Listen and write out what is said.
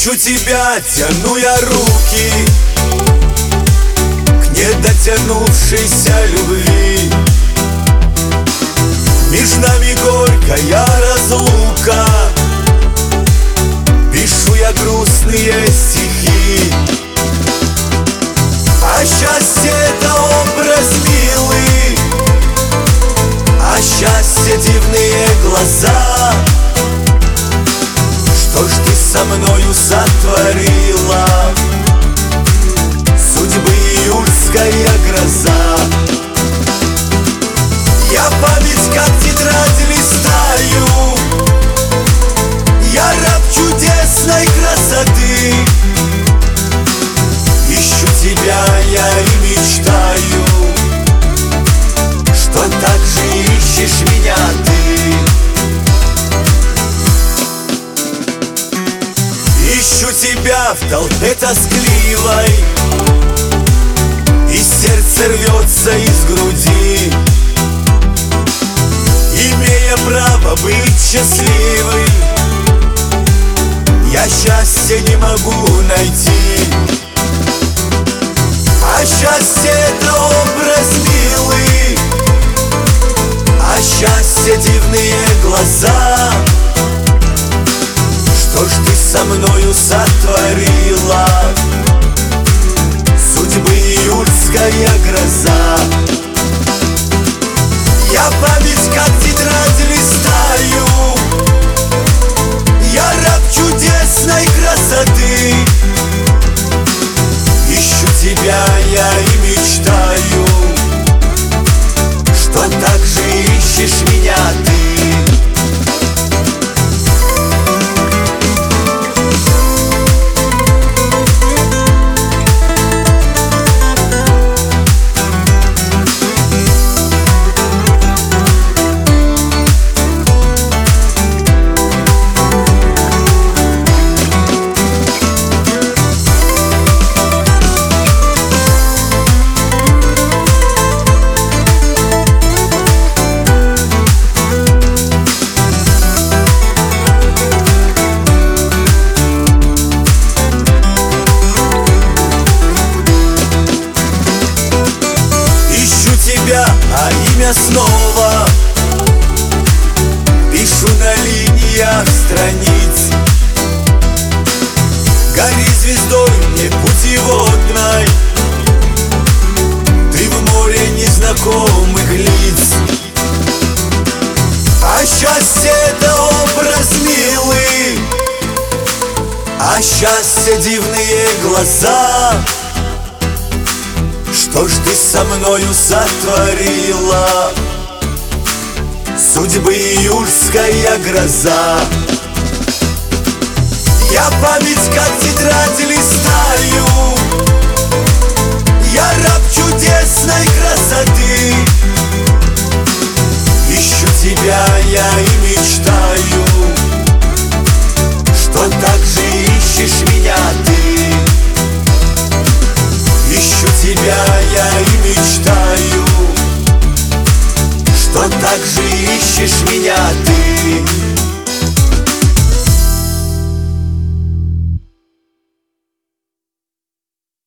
Ищу тебя, тяну я руки к недотянувшейся любви. Между нами горькая разлука, пишу я грустные стихи. А счастье — это образ милый, а счастье — дивные глаза. Что ж ты со мною сотворила, судьбы июльская гроза? Я память как тетрадь листаю, я раб чудесной красоты. Ищу тебя я и мечтаю, что так же ищешь меня ты. Ищу тебя в толпе тоскливой, и сердце рвется из груди. Имея право быть счастливым, я счастья не могу найти. А счастье — это образ милый, а счастье — дивные глаза. Что ж ты со мною сотворила, судьбы июльская гроза? Я память как тетрадь листаю, я раб чудесной красоты. Ищу тебя я и мечтаю, что так же ищешь меня ты. А имя снова пишу на линиях страниц. Гори звездой мне путеводной, ты в море незнакомых лиц. А счастье — это образ милый, а счастье — дивные глаза. Что ж ты со мною сотворила, судьбы июльская гроза? Я память как тетрадь листаю, я раб чудесной красоты. Ищу тебя я и мечтаю, что так же ищешь меня ты. Ищу тебя я и мечтаю, что так же ищешь меня ты.